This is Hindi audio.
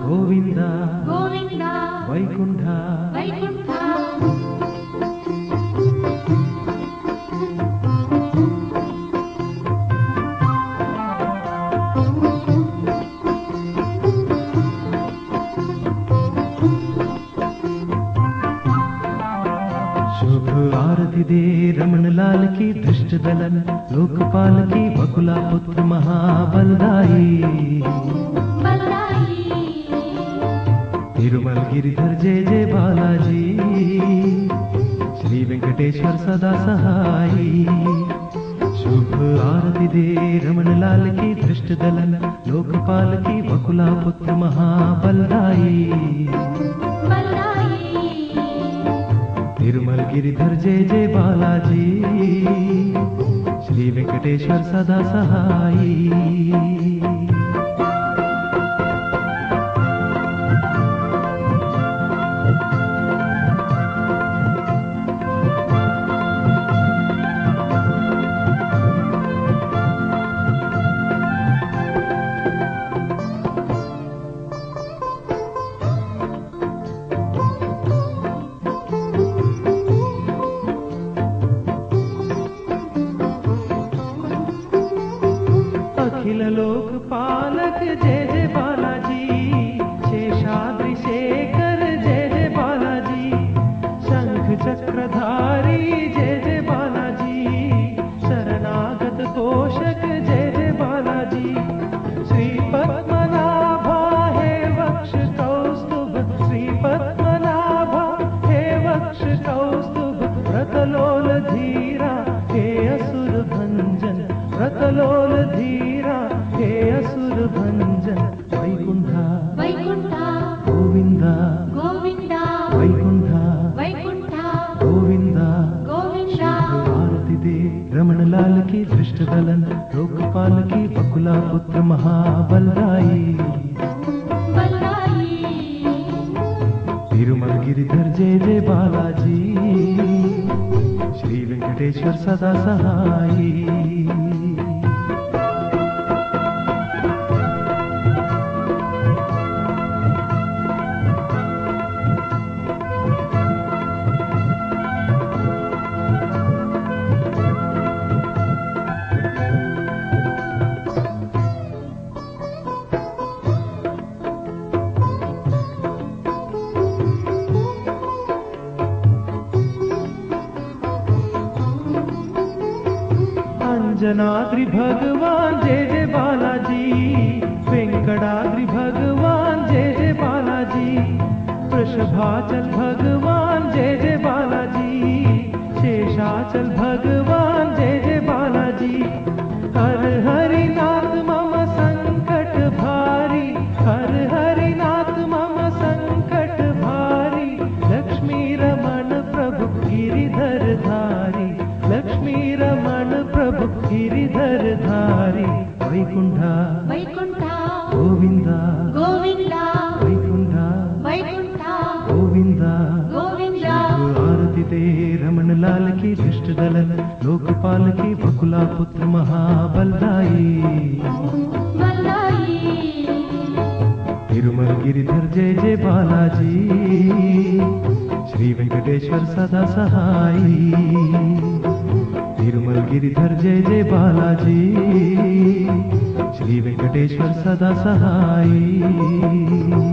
गोविंद गोविंद वैकुंठ वैकुंठ शुभ आरती दे रमण लाल की दृष्ट दलन लोकपाल की बकुला पुत्र महाबलदाई तिरुमल गिरिधर जय जय बालाजी श्री वेंकटेश्वर सदा सहाई। शुभ आरती दे रमण लाल की दृष्ट दलन लोकपाल की बकुला पुत्र महाबलदाई तिरुमल गिरिधर जय जय बालाजी श्री वेंकटेश्वर सदा सहाई। अखिल लोक पालक जय जय बालाजी शेषाद्रि शेखर जय जय बालाजी शंख चक्रधारी जय जय बालाजी शरणागत पोषक जय जय बालाजी श्री पद्मनाभा हे वक्ष कौस्तुभ श्री पद्मनाभा हे वक्ष कौस्तुभ व्रतलोल धीरा हे असुर भंजन व्रतलोल धीरा हे असुर भंजन वैकुंठ वैकुंठ गोविंद गोविंद वैकुंठ वैकुंठ गोविंद गोविंद आरती दे रमण लाल की दृष्ट दलन लोकपाल की बकुला पुत्र महाबलदाई तिरुमल गिरिधर जय जय बालाजी श्री वेंकटेश्वर सदा सहाई। अंजनाद्रि भगवान जय जय बालाजी वेंकटाद्रि भगवान जय जय बालाजी वृषभाचल भगवान जय जय बालाजी शेषाचल भगवान जय जय बालाजी हर हरि नाथ मम संकट भारी हर हरि नाथ मम संकट भारी लक्ष्मी रमण प्रभु गिरिधर धारी लक्ष्मी रमण प्रभु गिरिधर धारी वैकुंठ वैकुंठ गोविंद गोविंद वैकुंठ वैकुंठ गोविंद गोविंद आरती दे रमण लाल की दृष्ट दलन लोकपाल की बकुला पुत्र महाबलदाई तिरुमल गिरिधर जय जय बालाजी श्री वेंकटेश्वर सदा सहाई। तिरुमल गिरिधर जय जय बालाजी श्री वेंकटेश्वर सदा सहाई।